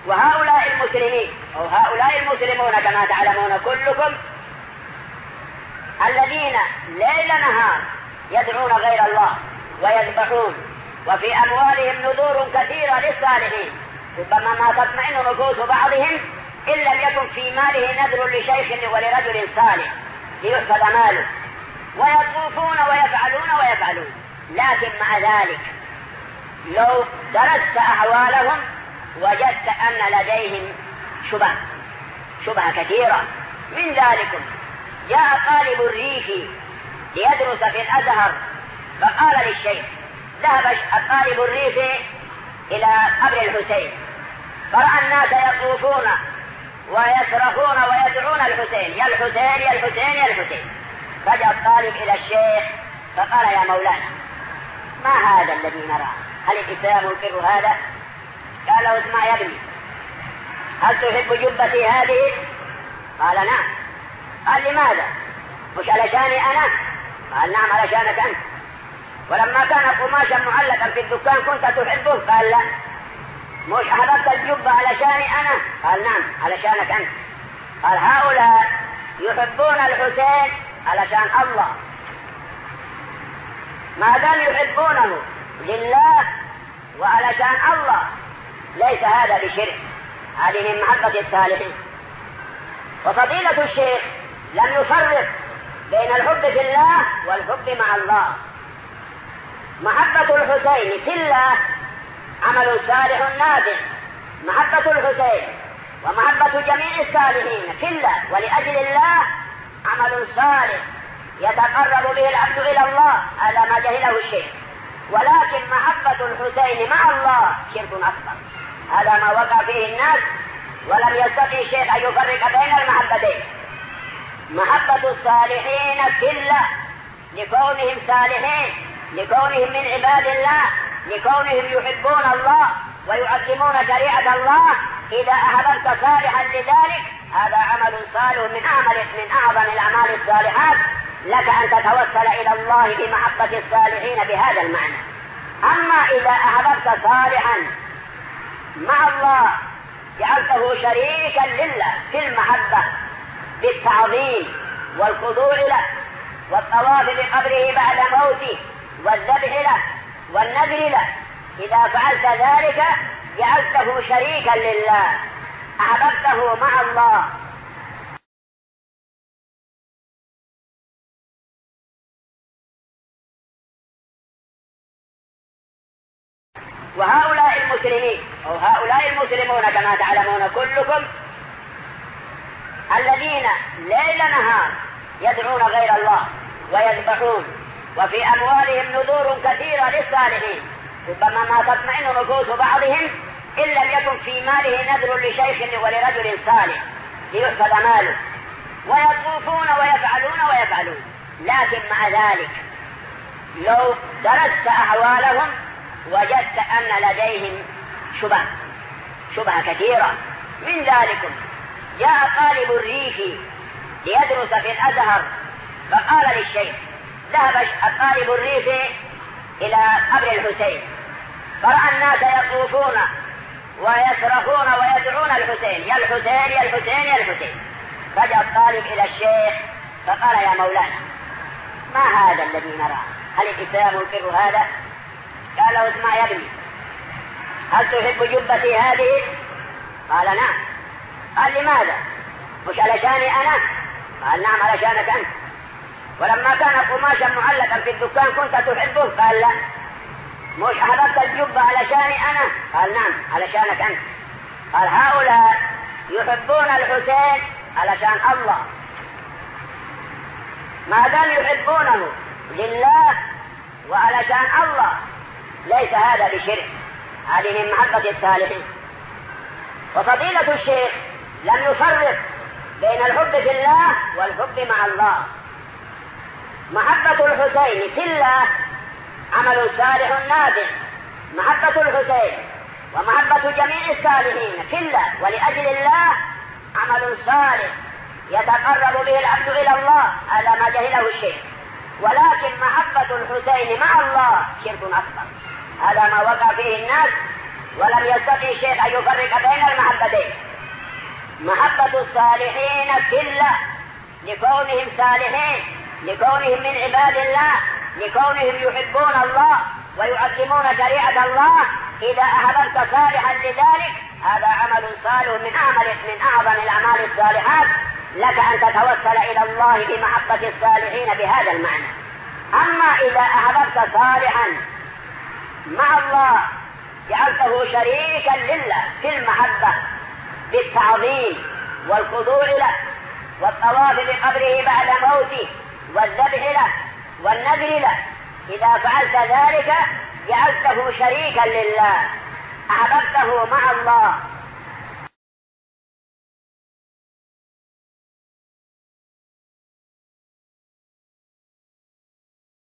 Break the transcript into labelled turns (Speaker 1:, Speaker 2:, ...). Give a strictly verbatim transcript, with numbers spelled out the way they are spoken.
Speaker 1: وهؤلاء المسلمين أو هؤلاء المسلمون كما تعلمون كلكم الذين ليل نهار يدعون غير الله ويذبحون، وفي أموالهم نذور كثيرة للصالحين، ربما ما تطمئن نفوس بعضهم إن لم يكن في ماله نذر لشيخ ولرجل صالح ليحفظ ماله، ويطوفون ويفعلون ويفعلون. لكن مع ذلك لو درست أحوالهم وجدت أن لديهم شبه شبه كثيرة. من ذلك جاء طالب الريف ليدرس في الأزهر فقال للشيخ، ذهب الطالب الريف إلى قبر الحسين فرأى الناس يطوفون ويصرخون ويدعون الحسين، يا الحسين يا الحسين يا الحسين. فجاء الطالب إلى الشيخ فقال يا مولانا ما هذا الذي نراه؟ هل الإسلام ينكر هذا؟ قال له اسمع يا ابني، هل تحب جبتي هذه؟ قال نعم. قال لماذا؟ مش علشاني أنا؟ قال نعم علشانك أنت. ولما كان قماشا معلقا في الدكان كنت تحبه؟ قال لا. مش أحببت الجبة علشاني أنا؟ قال نعم علشانك أنت. قال هؤلاء يحبون الحسين علشان الله، ما دام يحبونه لله وعلشان الله ليس هذا بشرك، هذه من محبة الصالحين. وفضيلة الشيخ لم يفرق بين الحب في الله والحب مع الله. محبة الحسين في الله عمل صالح نافع، محبة الحسين ومحبة جميع الصالحين في الله ولأجل الله عمل صالح يتقرب به العبد إلى الله، هذا ما جهله الشيخ. ولكن محبة الحسين مع الله شرك أكبر، هذا ما وقع فيه الناس، ولم يستطيع الشيخ أن يفرق بين المحبتين. محبة الصالحين في الله لكونهم صالحين، لكونهم من عباد الله، لكونهم يحبون الله ويعظمون شريعة الله. إذا أحببت صالحا لذلك هذا عمل صالح من أعمل من أعظم الأعمال الصالحات، لك أن تتوسل إلى الله بمحبة الصالحين بهذا المعنى. أما إذا أحببت صالحا مع الله جعلته شريكا لله في المحبة بالتعظيم والخضوع له والطواف بقبره بعد موته والذبح له والنذر له، إذا فعلت ذلك جعلته شريكا لله، أحببته مع الله. وهؤلاء المسلمين أو هؤلاء المسلمون كما تعلمون كلكم الذين ليل نهار يدعون غير الله ويذبحون، وفي أموالهم نذور كثيرة للصالحين، ربما ما تطمئن نفوس بعضهم إن لم يكن في ماله نذر لشيخ ولرجل صالح ليحفظ ماله، ويطوفون ويفعلون ويفعلون. لكن مع ذلك لو درست أحوالهم وجدت أن لديهم شبه شبه كثيرة. من ذلك جاء طالب الريف ليدرس في الأزهر فقال للشيخ، ذهب الطالب الريف إلى قبر الحسين فرأى الناس يطوفون ويصرخون ويدعون الحسين، يا الحسين يا الحسين يا الحسين. فجاء الطالب إلى الشيخ فقال يا مولانا ما هذا الذي نراه؟ هل الإسلام ينكر هذا؟ قال له اسمع يا ابني، هل تحب جبتي هذه؟ قال نعم. قال لماذا؟ مش علشاني أنا؟ قال نعم علشانك أنت. ولما كان قماشا معلقا في الدكان كنت تحبه؟ قال لا. مش أحببت الجبة علشاني أنا؟ قال نعم علشانك أنت. قال هؤلاء يحبون الحسين علشان الله، ما دام يحبونه لله وعلشان الله ليس هذا بشرك، هذه من محبة الصالحين. وفضيلة الشيخ لم يفرق بين الحب في الله والحب مع الله. محبة الحسين في الله عمل صالح نافع، محبة الحسين ومحبة جميع الصالحين في الله ولأجل الله عمل صالح يتقرب به العبد إلى الله، هذا ما جهله الشيخ. ولكن محبة الحسين مع الله شرك أكبر، هذا ما وقع فيه الناس، ولم يستطع الشيخ أن يفرق بين المحبتين. محبة الصالحين كلة لكونهم صالحين، لكونهم من عباد الله، لكونهم يحبون الله ويعظمون شريعة الله. إذا أحببت صالحا لذلك هذا عمل صالح من أعمل من أعظم الأعمال الصالحات، لك أن تتوسل إلى الله بمحبة الصالحين بهذا المعنى. أما إذا أحببت صالحا مع الله جعلته شريكا لله في المحبة بالتعظيم والخضوع له والطواف بقبره بعد موته والذبح له والنذر له، إذا فعلت ذلك جعلته شريكا لله، أحببته مع الله